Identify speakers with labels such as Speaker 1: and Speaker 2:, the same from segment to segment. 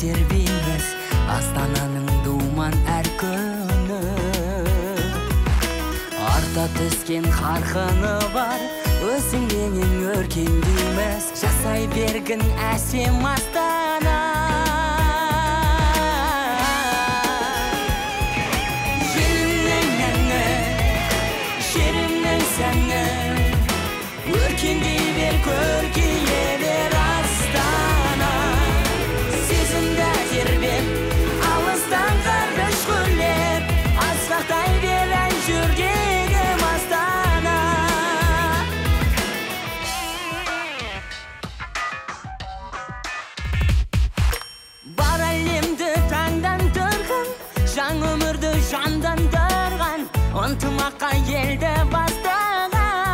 Speaker 1: тербейміз Астананың думан әр күні. Арта түскен қарқыны бар, өзіңменен өркендейміз, жасай бергін әсем Астана. Елімнің әні, жерімнің сәні, өркендей бер, көркейе бер Астана. Сезімді тербеп, алыстан қарғыш көрлеп, асқақтай бер ән жүргегім Астана. Бар әлемді таңдан тұрған, жан өмірді жандан тұрған, ынтымаққа елді бастаған.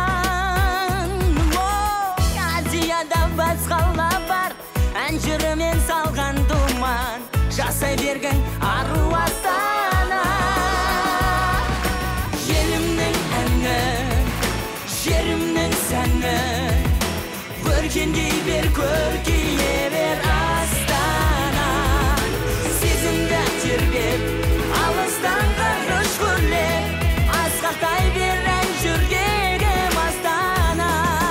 Speaker 1: Азияда бас қала бар, ән жырымен салған думан, жасай берген ару Астана. Елімнің әні, жерімнің сәні, өркендей бер, көркейе бер Астана. Сезімді тербеп, алыстан қарғыш көрлеп, асқақтай бер ән жүргегім Астана.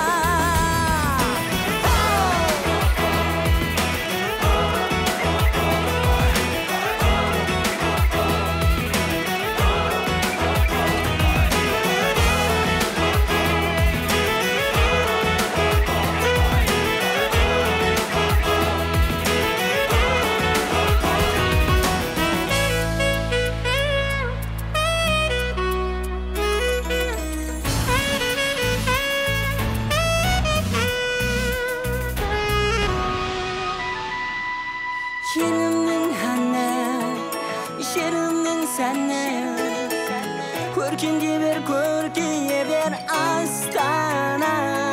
Speaker 1: Елімнің әні, жерімнің сәні, көркемдей бер, көркейе бер Астана.